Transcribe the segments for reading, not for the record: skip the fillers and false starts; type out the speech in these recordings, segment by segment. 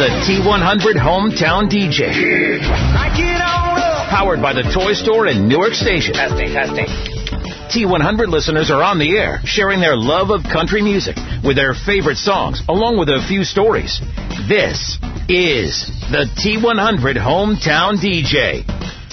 the T100 Hometown DJ. Powered by the Toy Store in Newark Station. Testing. T100 listeners are on the air, sharing their love of country music with their favorite songs, along with a few stories. This is the T100 Hometown DJ.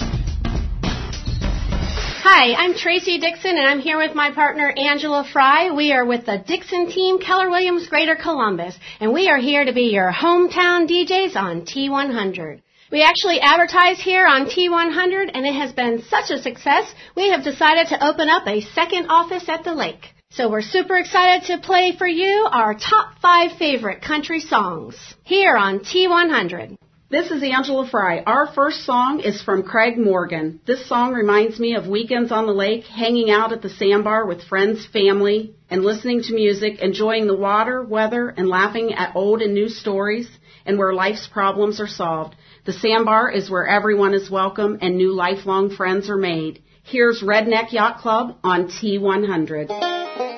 Hi, I'm Tracy Dixon, and I'm here with my partner, Angela Fry. We are with the Dixon team, Keller Williams, Greater Columbus, and we are here to be your hometown DJs on T100. We actually advertise here on T100, and it has been such a success, we have decided to open up a second office at the lake. So we're super excited to play for you our top 5 favorite country songs here on T100. This is Angela Fry. Our first song is from Craig Morgan. This song reminds me of weekends on the lake, hanging out at the sandbar with friends, family, and listening to music, enjoying the water, weather, and laughing at old and new stories, and where life's problems are solved. The sandbar is where everyone is welcome and new lifelong friends are made. Here's Redneck Yacht Club on T100.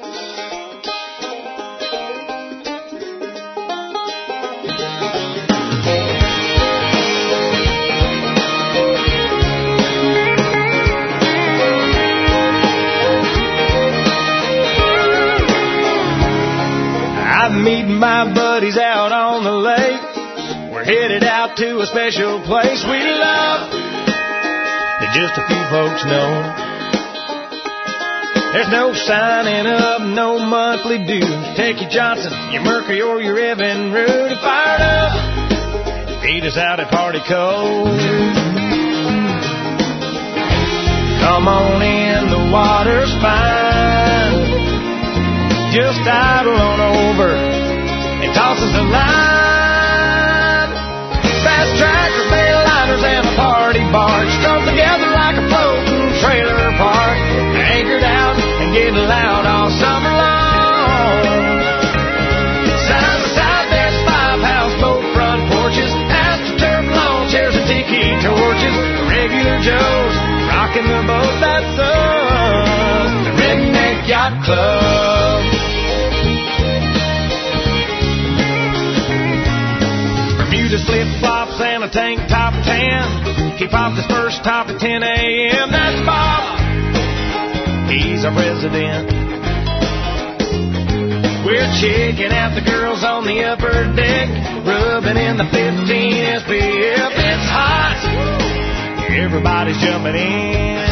Meeting my buddies out on the lake. We're headed out to a special place we love that just a few folks know. There's no signing up, no monthly dues. Take your Johnson, your Mercury, or your Evan Rudy. Fired up, meet us out at Party Cove. Come on in, the water's fine. Just idle on over and toss us a line. Fast tractor, bail liners, and a party barge strung together like a floating trailer park. Anchored out and getting loud all summer long. Side by side, there's 5 houseboat front porches, astroturf lawn chairs and tiki torches. Regular Joes rocking the boat, that's us, the Redneck Yacht Club. Bermuda flip-flops and a tank top tan. Keep off this first top at 10 a.m. That's Bob, he's our president. We're checking out the girls on the upper deck, rubbing in the 15 SPF. It's hot, everybody's jumping in.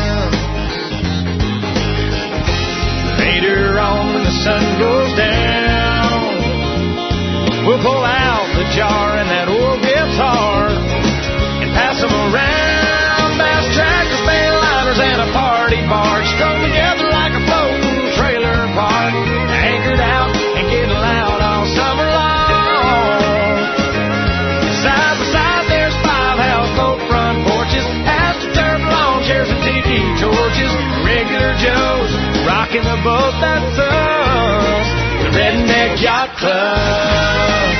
Later on when the sun goes down, we'll pull out the jar and that old guitar and pass them around. Bass tractors, bail liners, and a party barge strung together like a floating trailer park. Anchored out and getting loud all summer long. Side by side, there's 5 houseboat front porches, astroturf lawn chairs and tiki torches. Regular Joes rocking the boat, that's us, the Redneck Yacht Club.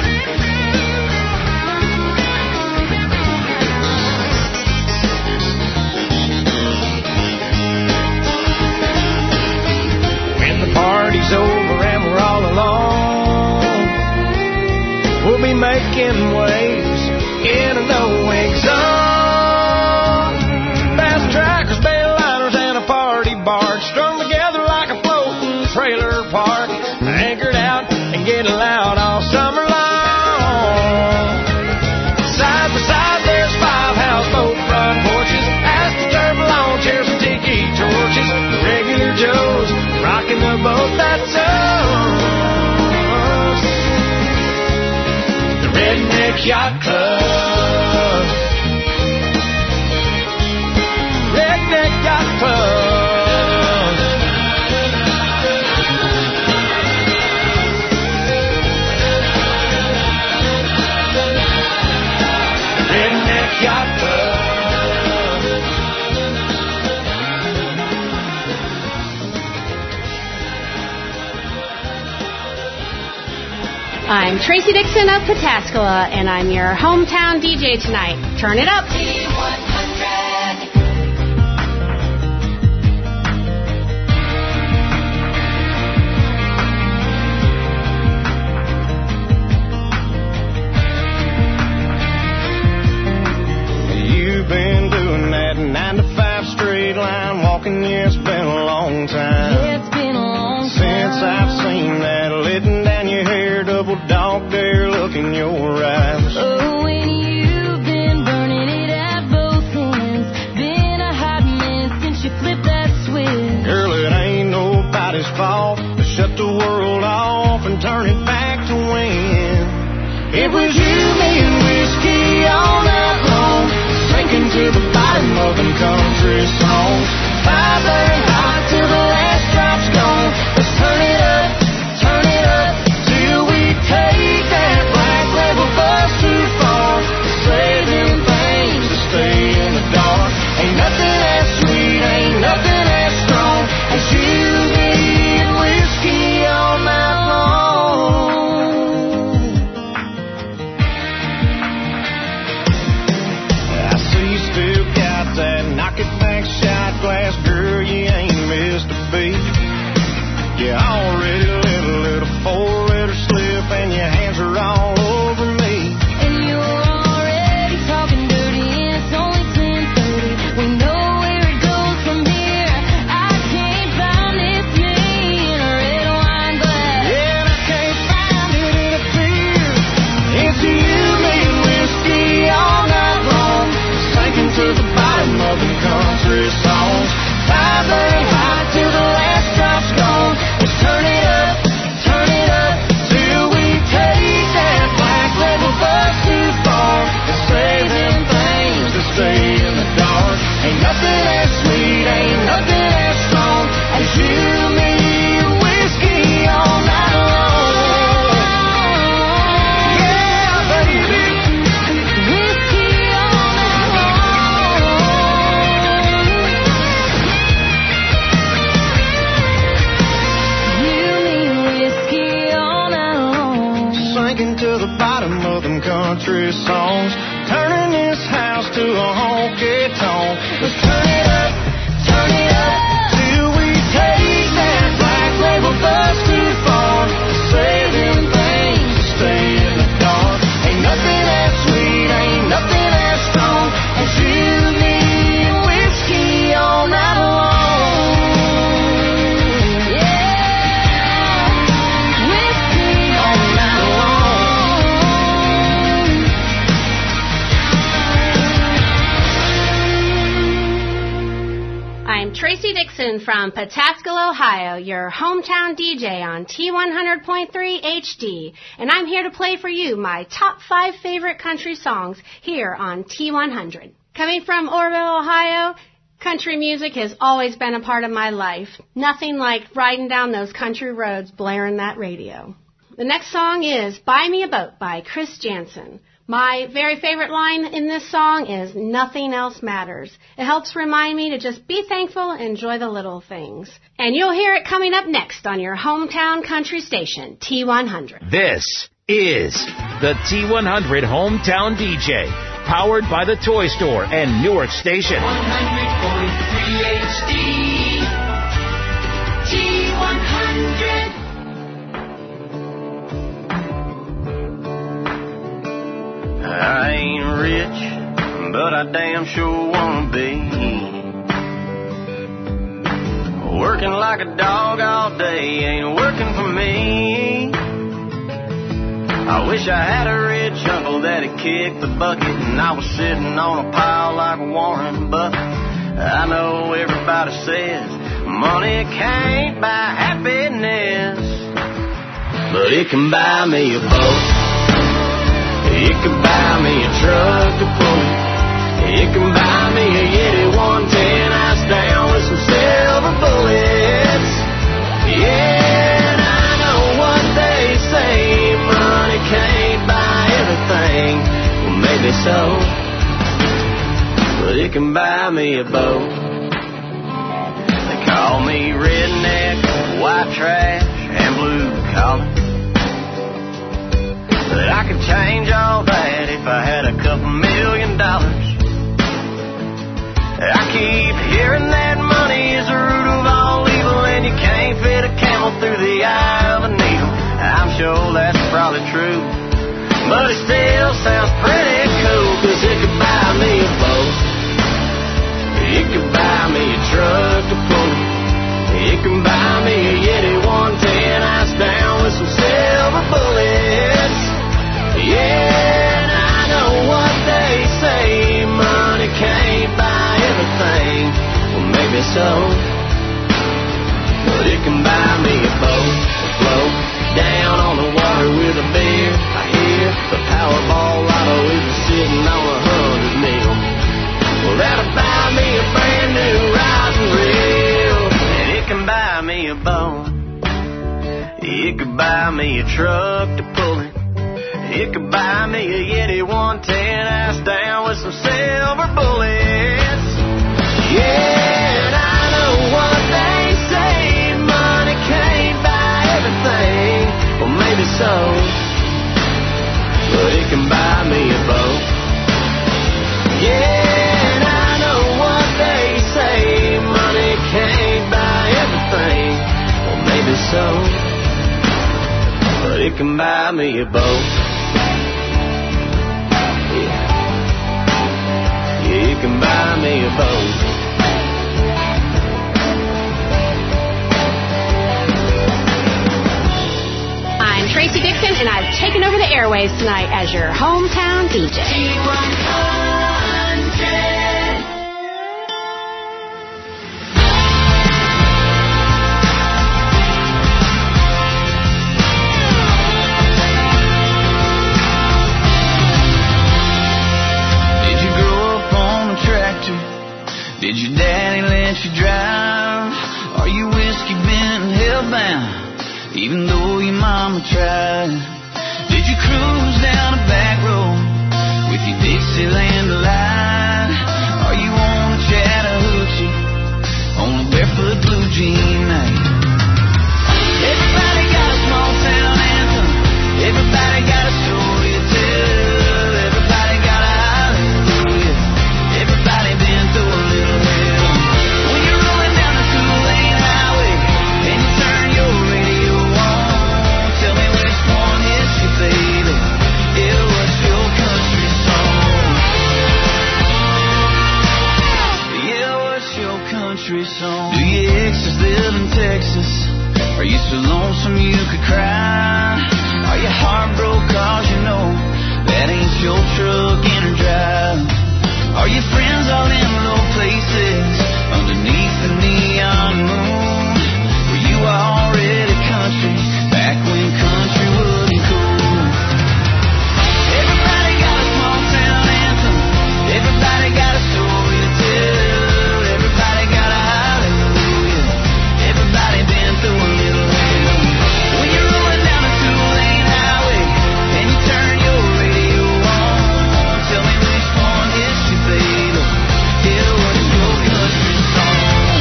When the party's over and we're all alone, we'll be making waves in a no-wake zone. Fast trackers, bail liners, and a party barge strung together like a floating trailer park. Anchored out and getting loud all summer long. Side by side, there's 5 houseboat front porches, astroturf lawn chairs and tiki torches. Regular Joes rocking the boat, that's us, the Redneck Yacht Club. Redneck Yacht Club. Yacht Club. I'm Tracy Dixon of Pataskala, and I'm your hometown DJ tonight. Turn it up. you've been doing that 9 to 5 straight line walking? Yeah, it's been a long time. Yeah, it's been a long time since I've seen that letting down your hair, double dog dare look in your eyes. Oh, and you've been burning it at both ends. Been a hot mess since you flipped that switch. Girl, it ain't nobody's fault to shut the world off and turn it back to when it was you, me, and whiskey all night long, sinking to the bottom of them country songs. Fire burn hot till the last drop's gone. Let's turn it up till we take that black label bus too far. Saving things to stay in the dark. Ain't nothing as sweet, ain't nothing as strong as you, me, and whiskey all night long. I see you still got that knock it back shot glass, girl, you ain't missed a beat. You already let a little 4-letter slip and your hands are all over me. And you're already talking dirty and it's only 10:30. We know where it goes from here. I can't find this me in a red wine glass. Yeah, and I can't find it in a beer. It's you, me, and whiskey all night long, sinking to the bottom of them country songs. Fire burn hot till the last drop's gone. Let's turn it up till we take that black label bus too far. It's saving things to stay in the dark. Ain't nothing as sweet, ain't nothing as strong as you, me, and whiskey all night long. Yeah, baby. Whiskey all night long. You mean whiskey all night long. Sinking to the bottom of them country songs, turning this house to a honky tonk. Let's turn it up till we take that black label bus too far. Saving things to stay in the dark. Ain't nothing as sweet, ain't nothing as strong as you, me, and whiskey all night long. Yeah, whiskey All night I'm Tracy Dixon from Pataskala, Ohio, your hometown DJ on T100.3 HD, and I'm here to play for you my top 5 favorite country songs here on T100. Coming from Orville, Ohio, country music has always been a part of my life. Nothing like riding down those country roads blaring that radio. The next song is Buy Me a Boat by Chris Janson. My very favorite line in this song is nothing else matters. It helps remind me to just be thankful and enjoy the little things. And you'll hear it coming up next on your hometown country station, T100. This is the T100 Hometown DJ, powered by the Toy Store and Newark Station. 100.3 HD. T100. I ain't rich, but I damn sure wanna be. Working like a dog all day ain't working for me. I wish I had a rich uncle that'd kick the bucket and I was sitting on a pile like Warren Buffett. I know everybody says money can't buy happiness, but it can buy me a boat. It can buy me a truck to pull it. It can buy me a Yeti 110 ice down with some silver bullets. Yeah, and I know what they say, money can't buy everything. Well, maybe so, but it can buy me a boat. They call me redneck, white trash, and blue collar. But I could change all that if I had a couple $1 million. I keep hearing that money is the root of all evil, and you can't fit a camel through the eye of a needle. I'm sure that's probably true, but it still sounds pretty cool, 'cause it could buy me a boat. so. But it can buy me a boat, a float down on the water with a beer. I hear the Powerball lotto is sitting on $100 million. Well, that'll buy me a brand new rod and reel. And it can buy me a boat. It could buy me a truck to pull it. It could buy me a Yeti 110 ass down with some silver bullets. Yeah, and I know what they say, money can't buy everything. Well, maybe so, but it can buy me a boat. Yeah, and I know what they say, money can't buy everything. Well, maybe so, but it can buy me a boat. Yeah, it can buy me a boat. I'm Tracy Dixon, and I've taken over the airwaves tonight as your hometown DJ. Did you grow up on a tractor? Did your daddy let you drive? Are you whiskey bent and hellbound? Even though your mama tried. Did you cruise down a back road with your Dixieland delight? Are you on a Chattahoochee on a barefoot blue jean night? Everybody got a small town anthem. Everybody got a story to tell. Everybody got a hallelujah. Everybody been through a little hell. When you're rolling down the two-lane highway and you turn your radio on, tell me which one is your baby. Yeah, what's your country song? Yeah, what's your country song? Do your exes live in Texas? Are you so lonesome you could cry? Are you heartbroken cause you know that ain't your truck in or drive? Are your friends all in low places underneath the neon moon? Were you already country back when country wasn't cool? Everybody got a small town anthem. Everybody got a story to tell. Everybody got a hallelujah. Everybody been through a little hell. When you're rolling down a two-lane highway and you turn your radio on, tell me which one is your baby. Yeah, what's your country song?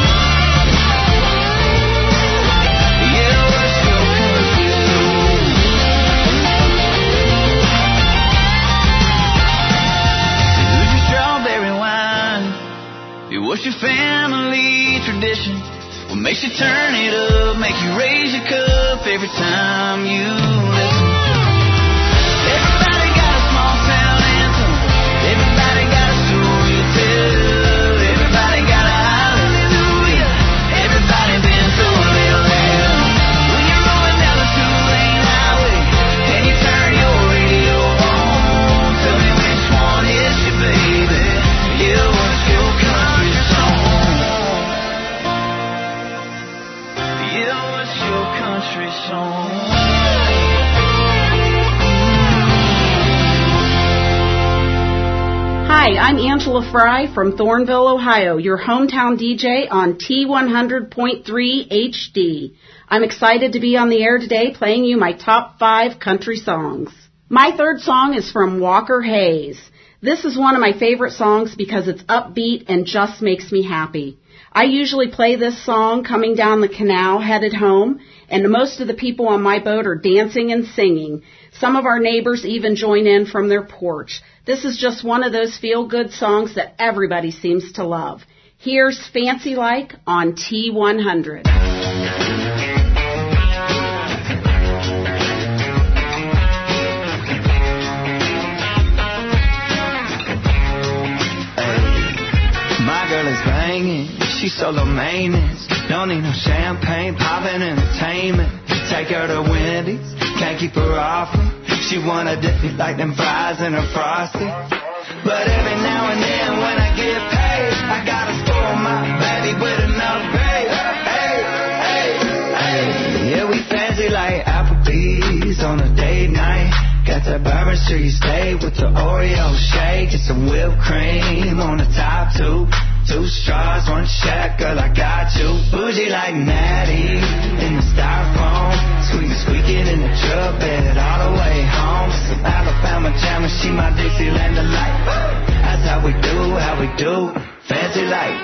Yeah, what's your country song? Who's your strawberry wine? What's your family tradition? What makes you turn it up, make you raise your cup every time you listen? Everybody got a small town anthem. Everybody got a story to tell. Everybody got a hallelujah. Everybody been through a little hell. When you're rolling down the two-lane highway and you turn your radio on, tell me which one is your baby. Yeah, what's your country song? Yeah, what's your country song? Hi, I'm Angela Fry from Thornville, Ohio, your hometown DJ on T100.3 HD. I'm excited to be on the air today playing you my top 5 country songs. My third song is from Walker Hayes. This is one of my favorite songs because it's upbeat and just makes me happy. I usually play this song coming down the canal headed home, and most of the people on my boat are dancing and singing. Some of our neighbors even join in from their porch. This is just one of those feel-good songs that everybody seems to love. Here's Fancy Like on T100. My girl is banging, she's solo maintenance. Don't need no champagne, poppin' entertainment. Take her to Wendy's, can't keep her off me. She wanna dip me like them fries in her frosty. But every now and then when I get paid, I gotta spoil my baby with enough bourbon, sure you stay with the Oreo shake. Get some whipped cream on the top two. 2 straws, 1 shack, girl, I got you. Bougie like Natty in the styrofoam. Squeaking in the truck bed all the way home. Some Alabama jam and she my Dixieland delight. That's how we do, fancy like.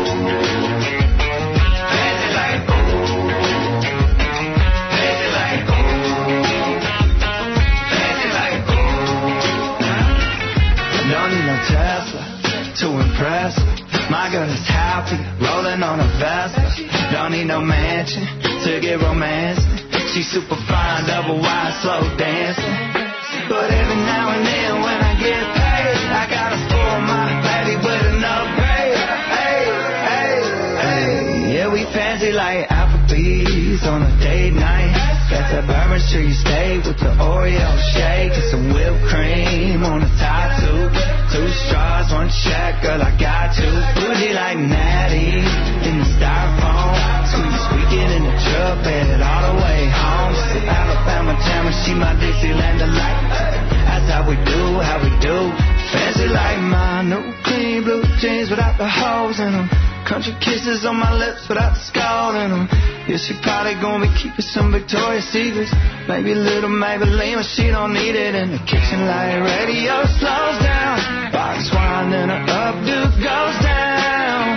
Fancy like. Fancy like. Fancy like. Don't need no Tesla to impress her. My girl is happy, rolling on a Vespa. Don't need no mansion to get romanced. She's super fine, double wide, slow dancing. But every now and then when I get paid, I gotta spoil my baby with an upgrade. Hey, hey, hey. Yeah, we fancy like Applebee's on a date night. Got that bourbon, sure you stay with the Oreo shake. And some whipped cream on the top two. 2 straws, 1 shack, girl, I got you. Bougie like Natty in the styrofoam. Squeaking in the truck bed all the way home. Some Alabama jam and she my Dixieland delight. That's how we do, fancy like my new clean blue jeans without the holes in them. Country kisses on my lips without the scald in them. Yeah, she probably gonna be keeping some Victoria's Secrets. Maybe a little Maybelline, but she don't need it. In the kitchen light radio slows down. Box wine, then her updo goes down.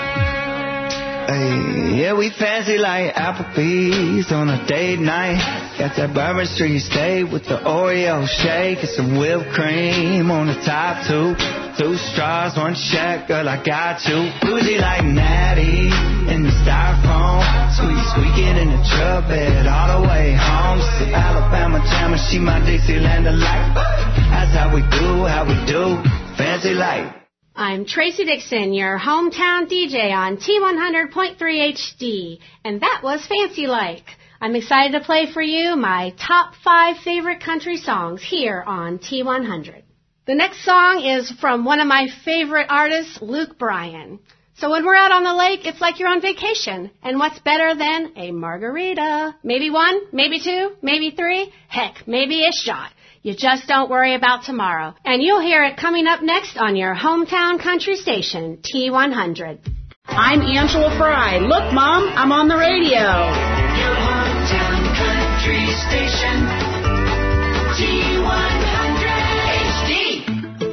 Hey, yeah, we fancy like Applebee's on a date night. Got that bourbon, sure you stay with the Oreo shake. And some whipped cream on the top two. 2 straws, 1 shack, girl, I got you. Bougie like Natty in the styrofoam. Squeaking in the truck bed all the way home. Some Alabama jam and she my Dixieland delight. That's how we do, fancy like. I'm Tracy Dixon, your hometown DJ on T100.3 HD, and that was Fancy Like. I'm excited to play for you my top 5 favorite country songs here on T100. The next song is from one of my favorite artists, Luke Bryan. So when we're out on the lake, it's like you're on vacation. And what's better than a margarita? Maybe 1, maybe 2, maybe 3, heck, maybe a shot. You just don't worry about tomorrow. And you'll hear it coming up next on your hometown country station, T100. I'm Angela Fry. Look, Mom, I'm on the radio. Your hometown country station, T100 HD.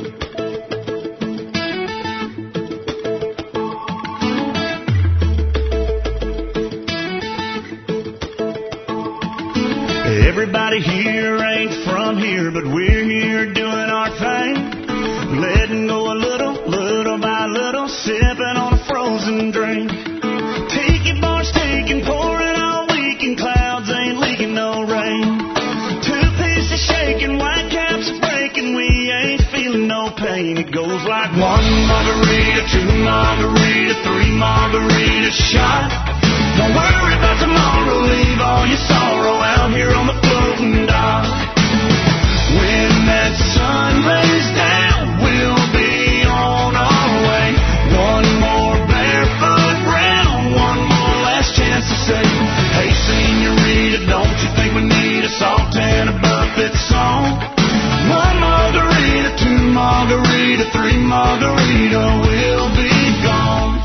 Everybody here ain't from here, but we're here doing our thing. Letting go a little by little, sipping on a frozen drink. Tiki bars taking, pouring all week, and clouds ain't leaking no rain. 2 pieces shaking, white caps breaking, we ain't feeling no pain. It goes like 1 margarita, 2 margarita, 3 margarita shot. Don't worry about tomorrow, leave all your sorrow out here on the floating dock. When that sun lays down, we'll be on our way. 1 more barefoot round, 1 more last chance to say, hey, senorita, don't you think we need a salt and a buffet song? 1 margarita, 2 margarita, 3 margarita, we'll be gone.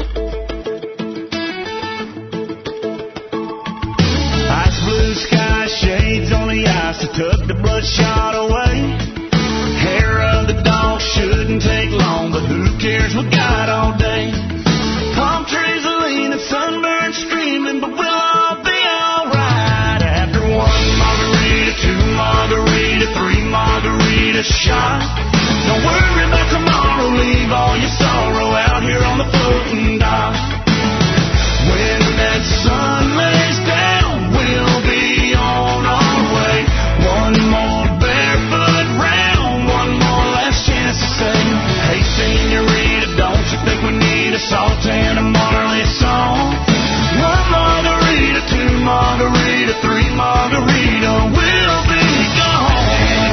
Blue sky shades on the ice to tuck the bloodshot away. Hair of the dog shouldn't take long, but who cares, we got all day. Palm trees are leaning, sunburned streaming, but we'll all be alright. After 1 margarita, 2 margarita, 3 margarita shot. Don't worry about tomorrow, leave all your sorrow out here on the floating dock. When that sun lays down, we'll be on our way. 1 more barefoot round, 1 more last chance to say, hey, senorita, don't you think we need a salt and a Marley song? 1 margarita, 2 margarita, 3 margarita, we'll be gone.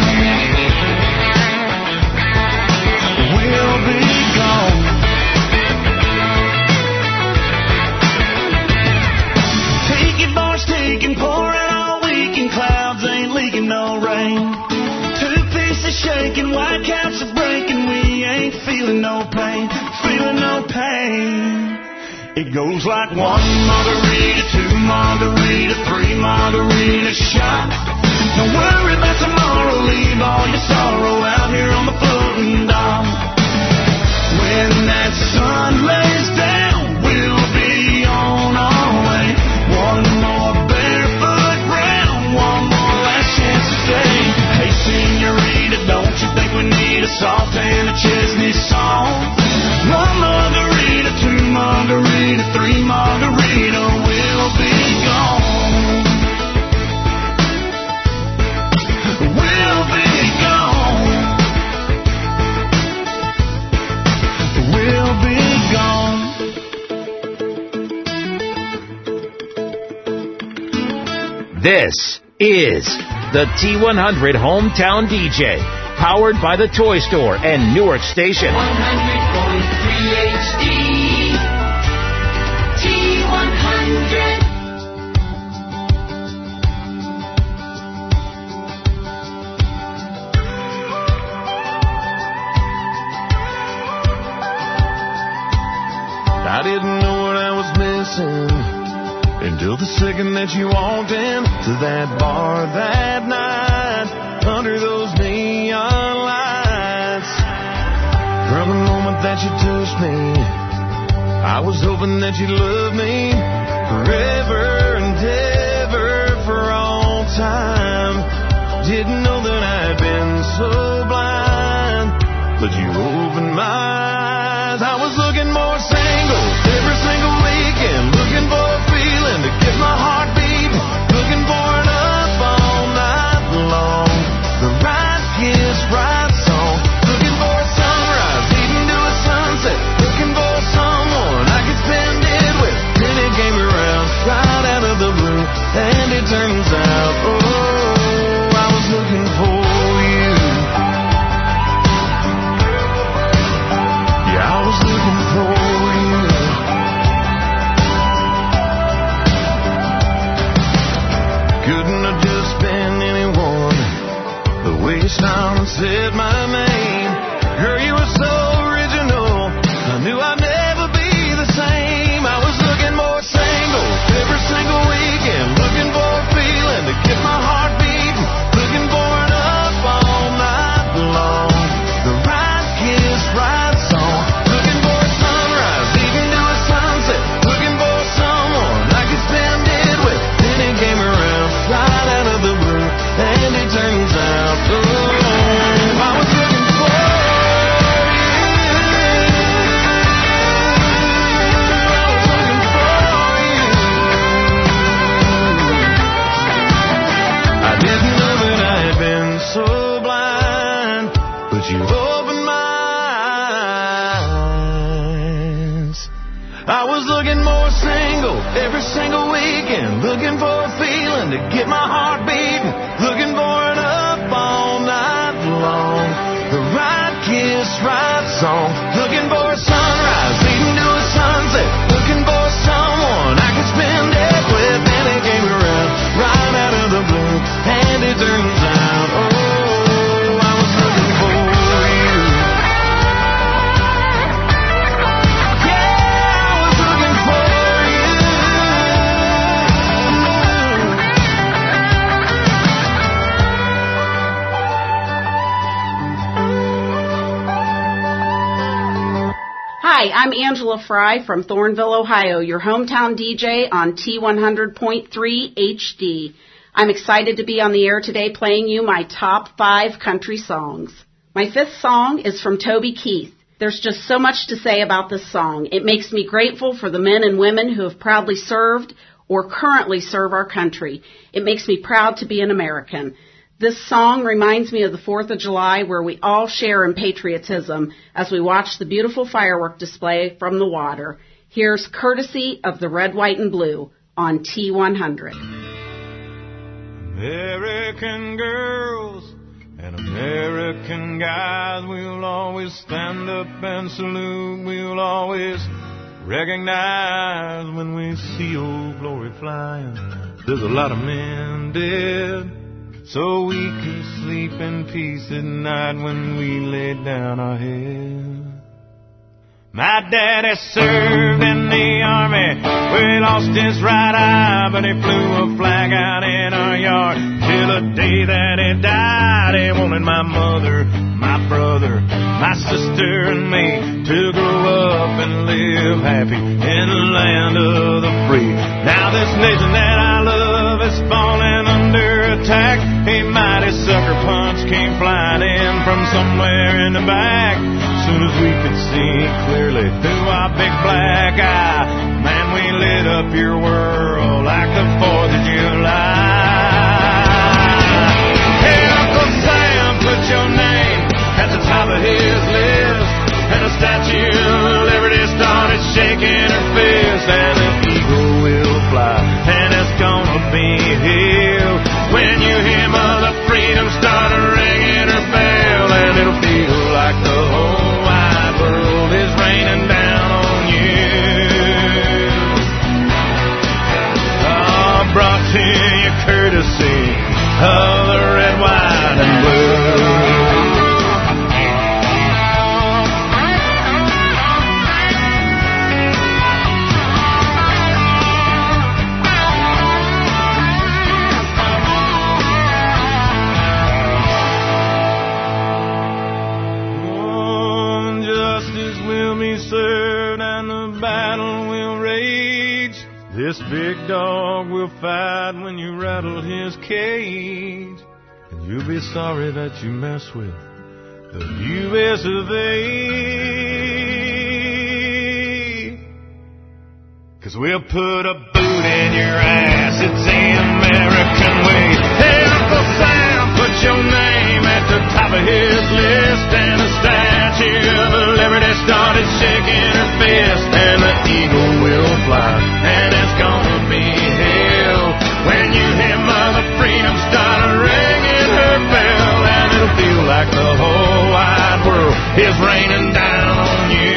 We'll be gone. Tiki bars taking, pouring all week, and clouds ain't leaking no rain. 2 pieces game. It goes like 1 margarita, 2 margarita, 3 margarita shot. Don't worry about tomorrow, leave all your sorrow out here on the floating dock. When that sun lays down, we'll be on our way. One more barefoot round, one more last chance to stay. Hey, senorita, don't you think we need a salt and a Chesney song? 1 margarita, 2 margarita, 3 margarita, we'll be gone. We'll be gone. We'll be gone. This is the T100 Hometown DJ, powered by the Toy Store and Newark Station. 100.3 HD. T100. I didn't know what I was missing until the second that you walked into that bar that night under those neon lights. From the moment that you touched me, I was hoping that you'd love me forever and ever for all time. Didn't know that I'd been so blind, but you opened my eyes. I was looking more single every single weekend, looking for a feeling to get my heart beating, looking for it up all night long. The right kiss, right song, looking for a sunrise, leading to a sunset, looking for someone I could spend it with. Then it came around right out of the blue, and it turns out, oh, I was looking for you. Yeah, I was looking for you. Couldn't have just been anyone. The way you smiled and said my name, girl, you were so original. I knew I'd never be the same. I was looking more single every single weekend, looking for a feeling to get my heart beating, looking for it up all night long. The right kiss, right song, looking for a sunrise, leading to a sunset, looking for someone I could spend it with. Then it came around right out of the blue, and it turns out, oh, I was looking for you. I was looking for you. I didn't know that I had been so blind, but you opened my eyes. I was looking more single every single weekend, looking for a feeling to get my heart beating, looking for it up all night long. The right kiss, right song, looking for a sunrise, leading to a sunset, looking for someone I could spend it with. And it came around right out of the blue, and it turns out, oh, I was looking for you. Yeah, I was looking for you. Hi, I'm Angela Fry from Thornville, Ohio, your hometown DJ on T100.3 HD. I'm excited to be on the air today playing you my top 5 country songs. My 5th song is from Toby Keith. There's just so much to say about this song. It makes me grateful for the men and women who have proudly served or currently serve our country. It makes me proud to be an American. This song reminds me of the 4th of July, where we all share in patriotism as we watch the beautiful firework display from the water. Here's Courtesy of the Red, White, and Blue on T100. American girls and American guys, we'll always stand up and salute. We'll always recognize when we see old glory flying. There's a lot of men dead, so we can sleep in peace at night when we lay down our head. My daddy served in the army, where he lost his right eye, but he flew a flag out in our yard till the day that he died. He wanted my mother, my brother, my sister and me to grow up and live happy in the land of the free. Now this nation that I love is falling under attack. A mighty sucker punch came flying in from somewhere in the back. Soon as we could see clearly through our big black eye, man, we lit up your world like the 4th of July. Hey, Uncle Sam, put your name at the top of his list, and the Statue of Liberty started shaking her fist, and the eagle will fly, and it's gonna be here when you hear Mother Freedom start ringing her bell, and it'll feel like the whole wide world is raining down on you. Oh, brought to you courtesy of the red, white, and blue. Served and the battle will rage. This big dog will fight when you rattle his cage, and you'll be sorry that you mess with the U.S. of A. 'Cause we'll put a boot in your ass, it's the American way. Hey, Uncle Sam, put your name at the top of his list, and the Statue of Liberty started shaking her fist, and the eagle will fly, and it's gonna be hell when you hear Mother Freedom start ringing her bell, and it'll feel like the whole wide world is raining down on you.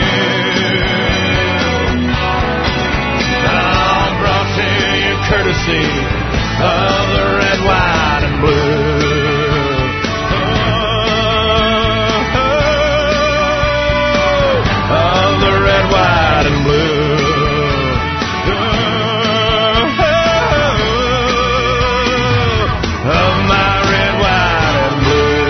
Oh, brought to you courtesy of the red, white, and blue. White and blue. Of my red, white, and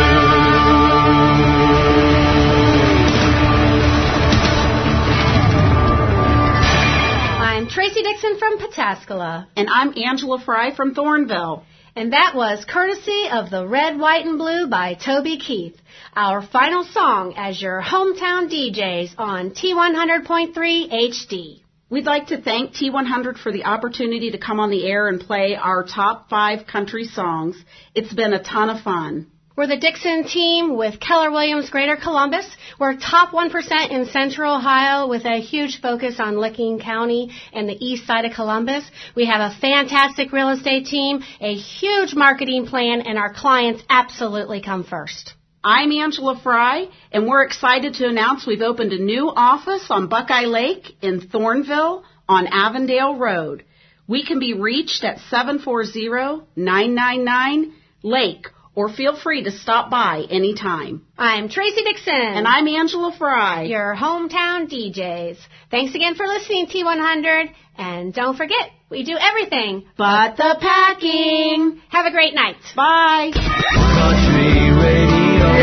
blue. I'm Tracy Dixon from Pataskala. And I'm Angela Fry from Thornville. And that was courtesy of the Red, White, and Blue by Toby Keith. Our final song as your hometown DJs on T100.3 HD. We'd like to thank T100 for the opportunity to come on the air and play our top 5 country songs. It's been a ton of fun. We're the Dixon team with Keller Williams Greater Columbus. We're top 1% in Central Ohio with a huge focus on Licking County and the east side of Columbus. We have a fantastic real estate team, a huge marketing plan, and our clients absolutely come first. I'm Angela Fry, and we're excited to announce we've opened a new office on Buckeye Lake in Thornville on Avondale Road. We can be reached at 740-999-LAKE, or feel free to stop by anytime. I'm Tracy Dixon. And I'm Angela Fry. Your hometown DJs. Thanks again for listening, T100. And don't forget, we do everything but the packing. Have a great night. Bye. Country radio.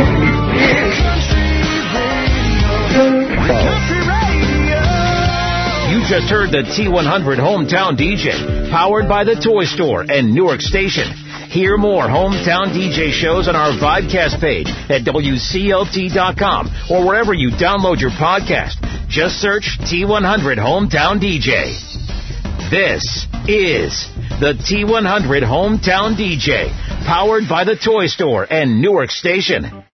You just heard the T100 Hometown DJ, powered by the Toy Store and Newark Station. Hear more hometown DJ shows on our Vibecast page at WCLT.com or wherever you download your podcast. Just search T100 Hometown DJ. This is the T100 Hometown DJ, powered by the Toy Store and Newark Station.